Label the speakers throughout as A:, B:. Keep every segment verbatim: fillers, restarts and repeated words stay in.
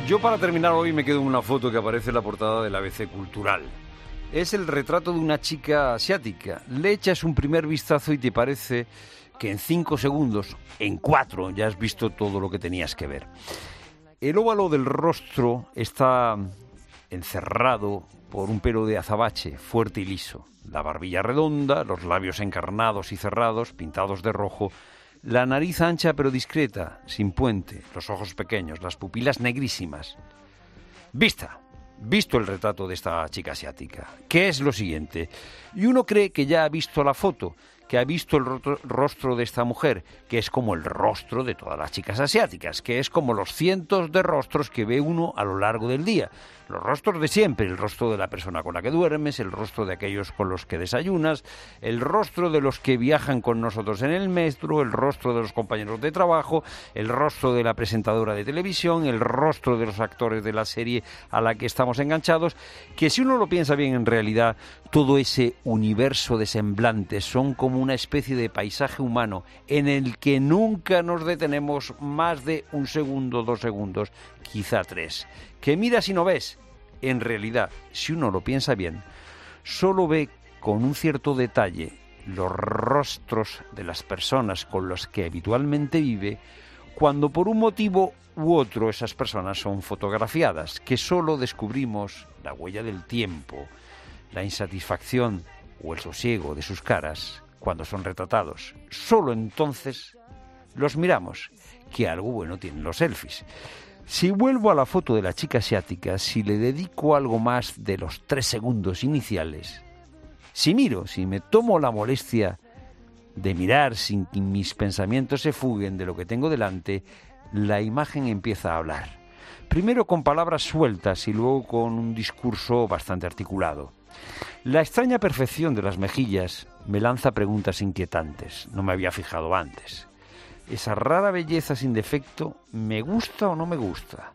A: Yo para terminar hoy me quedo en una foto que aparece en la portada del A B C Cultural. Es el retrato de una chica asiática. Le echas un primer vistazo y te parece que en cinco segundos, en cuatro, ya has visto todo lo que tenías que ver. El óvalo del rostro está encerrado por un pelo de azabache, fuerte y liso. La barbilla redonda, los labios encarnados y cerrados, pintados de rojo, la nariz ancha pero discreta, sin puente, los ojos pequeños, las pupilas negrísimas. Vista, visto el retrato de esta chica asiática, ¿qué es lo siguiente? Y uno cree que ya ha visto la foto, que ha visto el rostro de esta mujer, que es como el rostro de todas las chicas asiáticas, que es como los cientos de rostros que ve uno a lo largo del día. Los rostros de siempre, el rostro de la persona con la que duermes, el rostro de aquellos con los que desayunas, el rostro de los que viajan con nosotros en el metro, el rostro de los compañeros de trabajo, el rostro de la presentadora de televisión, el rostro de los actores de la serie a la que estamos enganchados, que si uno lo piensa bien, en realidad todo ese universo de semblantes son como una especie de paisaje humano en el que nunca nos detenemos más de un segundo, dos segundos, quizá tres. Que miras y no ves. En realidad, si uno lo piensa bien, solo ve con un cierto detalle los rostros de las personas con las que habitualmente vive, cuando por un motivo u otro esas personas son fotografiadas, que solo descubrimos la huella del tiempo, la insatisfacción o el sosiego de sus caras cuando son retratados. Solo entonces los miramos, que algo bueno tienen los selfies. Si vuelvo a la foto de la chica asiática, si le dedico algo más de los tres segundos iniciales, si miro, si me tomo la molestia de mirar sin que mis pensamientos se fuguen de lo que tengo delante, la imagen empieza a hablar. Primero con palabras sueltas y luego con un discurso bastante articulado. La extraña perfección de las mejillas me lanza preguntas inquietantes. No me había fijado antes. Esa rara belleza sin defecto, ¿me gusta o no me gusta?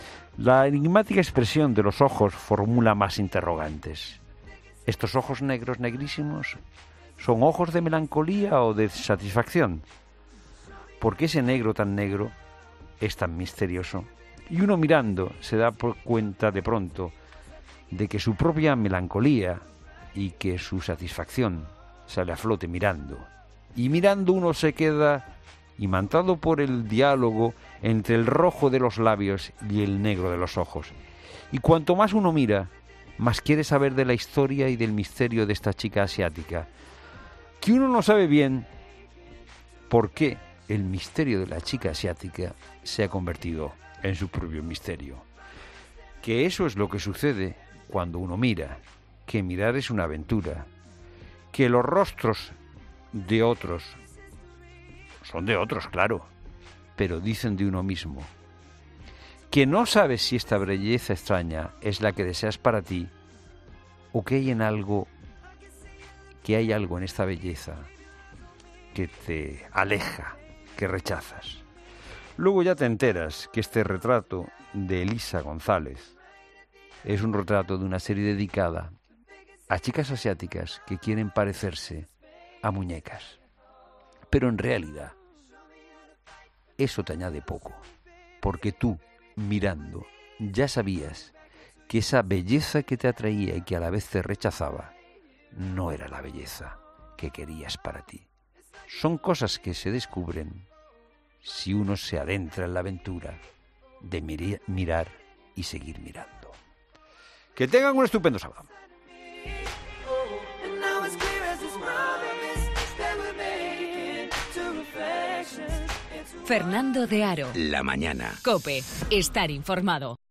A: La enigmática expresión de los ojos formula más interrogantes. ¿Estos ojos negros negrísimos son ojos de melancolía o de satisfacción? ¿Por qué ese negro tan negro es tan misterioso? Y uno mirando se da por cuenta de pronto de que su propia melancolía y que su satisfacción sale a flote mirando. Y mirando uno se queda imantado por el diálogo entre el rojo de los labios y el negro de los ojos. Y cuanto más uno mira, más quiere saber de la historia y del misterio de esta chica asiática, que uno no sabe bien por qué el misterio de la chica asiática se ha convertido en su propio misterio. Que eso es lo que sucede cuando uno mira, que mirar es una aventura, que los rostros de otros son de otros, claro, pero dicen de uno mismo, que no sabes si esta belleza extraña es la que deseas para ti o que hay en algo, que hay algo en esta belleza que te aleja, que rechazas. Luego ya te enteras que este retrato de Elisa González es un retrato de una serie dedicada a chicas asiáticas que quieren parecerse a muñecas. Pero en realidad, eso te añade poco, porque tú, mirando, ya sabías que esa belleza que te atraía y que a la vez te rechazaba, no era la belleza que querías para ti. Son cosas que se descubren si uno se adentra en la aventura de mir- mirar y seguir mirando. Que tengan un estupendo sábado.
B: Fernando de Aro.
C: La mañana.
B: COPE. Estar informado.